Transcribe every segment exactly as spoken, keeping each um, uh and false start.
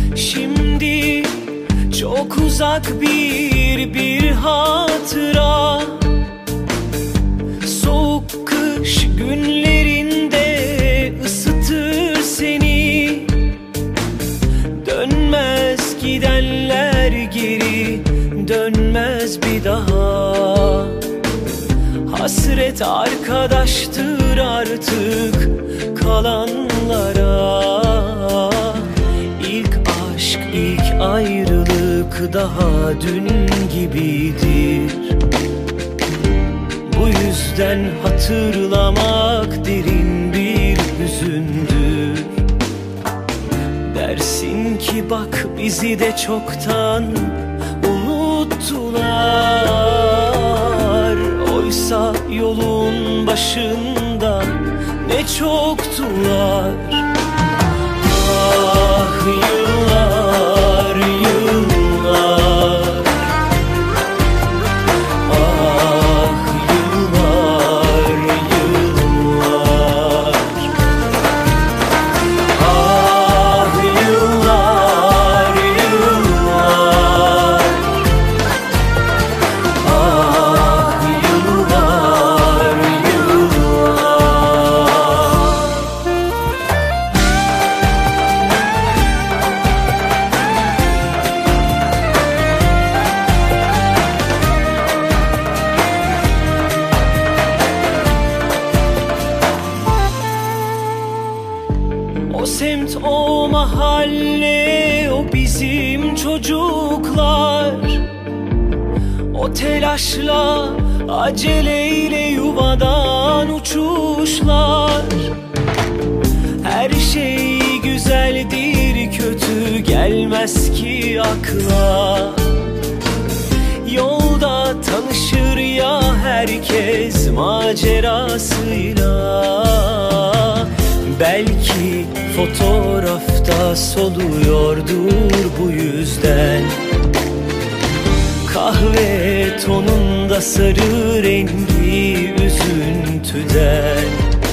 Şimdi çok uzak bir bir hatıra. Soğuk kış günlerinde ısıtır seni. Dönmez gidenler geri dönmez bir daha. Hasret arkadaştır artık kalanlara. İlk aşk, ilk ayrılık daha dün gibidir. Bu yüzden hatırlamak derin bir hüzündür. Dersin ki bak bizi de çoktan unuttular. Oysa yolun başında ne çoktular. Ah yıllar yıllar, ah yıllar yıllar, ah yıllar yıllar, ah yıllar yıllar. O semt, o mahalle, o bizim çocuklar. O telaşla, aceleyle yuvadan uçuşlar. Her şey güzeldir, kötü gelmez ki akla. Yolda tanışır ya herkes macerasıyla. Belki fotoğrafta soluyordur bu yüzden. Kahve tonunda sarı rengi üzüntüden.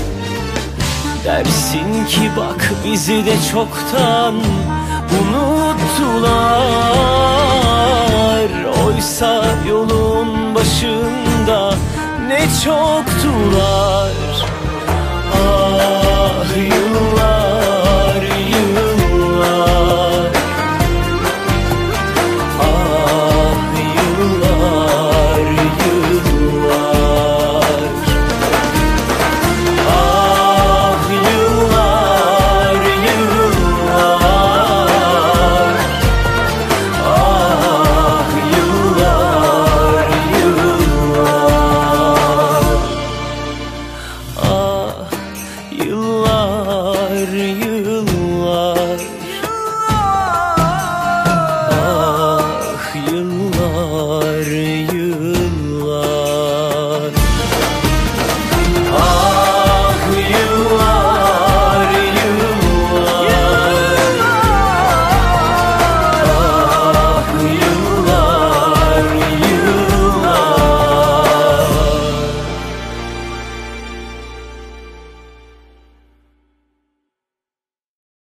Dersin ki bak bizi de çoktan unuttular. Oysa yolun başında ne çoktular.